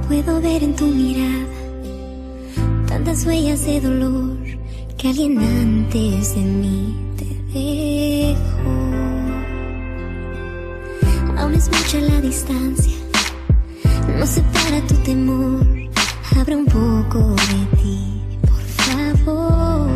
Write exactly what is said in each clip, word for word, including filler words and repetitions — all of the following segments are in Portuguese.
Puedo ver en tu mirada tantas huellas de dolor que alguien antes de mí te dejó. Aún es mucha la distancia, no separa tu temor. Abre um pouco de ti, por favor.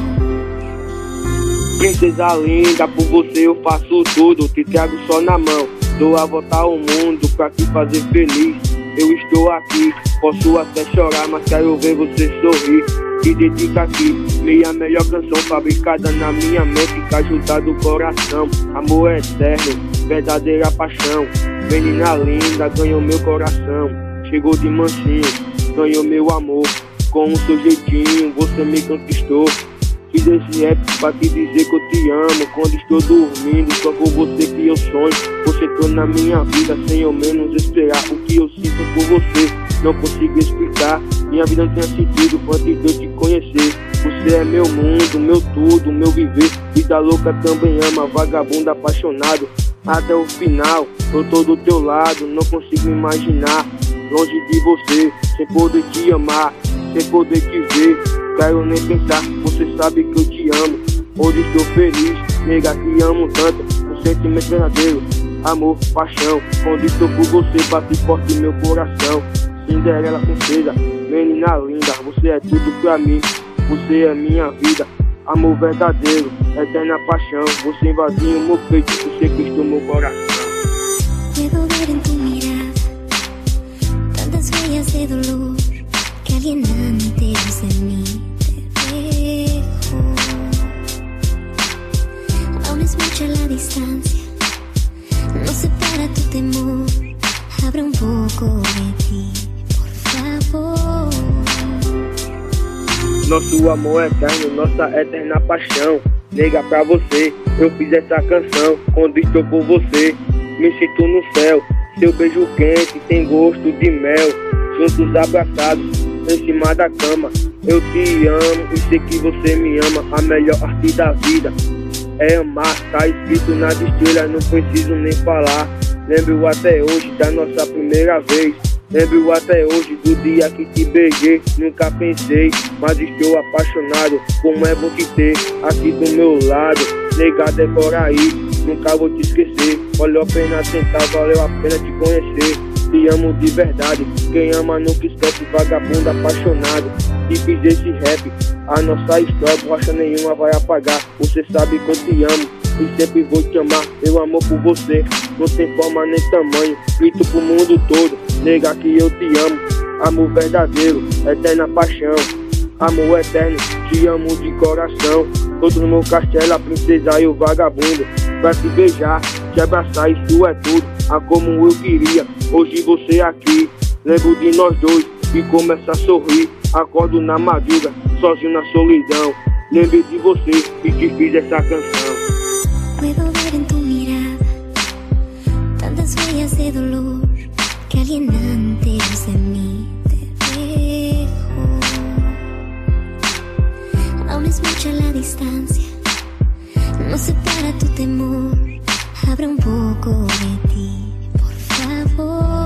Princesa linda, por você eu faço tudo. Te trago só na mão, dou a volta ao mundo pra te fazer feliz. Eu estou aqui, posso até chorar, mas quero ver você sorrir. Te dedico aqui, minha melhor canção fabricada na minha mente, que ajuda do coração. Amor eterno, verdadeira paixão. Menina linda, ganhou meu coração. Chegou de mansinho, ganhou meu amor. Com o seu jeitinho, você me conquistou. Fiz esse rap pra te dizer que eu te amo. Quando estou dormindo, só com você que eu sonho. Você tô na minha vida sem eu menos esperar. O que eu sinto por você, não consigo explicar. Minha vida não tinha sentido antes de eu te conhecer. Você é meu mundo, meu tudo, meu viver. Vida louca também ama, vagabundo apaixonado. Até o final, eu tô do teu lado. Não consigo imaginar longe de você, sem poder te amar, sem poder te ver. Quero nem pensar, você sabe que eu te amo. Hoje estou feliz, nega, te amo tanto. Um sentimento verdadeiro, amor, paixão. Quando estou por você, bate forte meu coração. Cinderela, princesa, menina linda, você é tudo pra mim. Você é minha vida, amor verdadeiro, eterna paixão. Você invadiu o meu peito, você conquistou meu coração. Puedo ver en tu mirada tantas huellas de dolor que alguien antes de mí te dejó. Aún es mucha la distancia, no separa tu temor. Abre um pouco de ti, por favor. Nosso amor eterno, nossa eterna paixão. Nega, pra você, eu fiz essa canção. Quando estou por você, me sinto no céu. Seu beijo quente tem gosto de mel. Juntos abraçados, em cima da cama. Eu te amo e sei que você me ama. A melhor arte da vida é amar. Tá escrito nas estrelas, não preciso nem falar. Lembro até hoje da nossa primeira vez. Lembro até hoje do dia que te beijei. Nunca pensei, mas estou apaixonado. Como é bom te ter aqui do meu lado. Nega, decora aí, nunca vou te esquecer. Valeu a pena tentar, valeu a pena te conhecer. Te amo de verdade, quem ama nunca esquece. Vagabundo apaixonado, e fiz esse rap. A nossa história, borracha nenhuma vai apagar. Você sabe que eu te amo e sempre vou te amar. Meu amor por você não tem forma nem tamanho. Grito pro mundo todo, nega, que eu te amo. Amor verdadeiro, eterna paixão. Amor eterno, te amo de coração. Todo no meu castelo, a princesa e o vagabundo. Pra te beijar, te abraçar, isso é tudo. Ah, como eu queria, hoje você aqui. Lembro de nós dois e começo a sorrir. Acordo na madruga, sozinho na solidão. Lembrei de você e te fiz essa canção. Puedo ver en tu mirada tantas huellas de dolor que alguien antes de mí te dejó. Aún es mucha la distancia, no separa tu temor. Abre un poco de ti, por favor.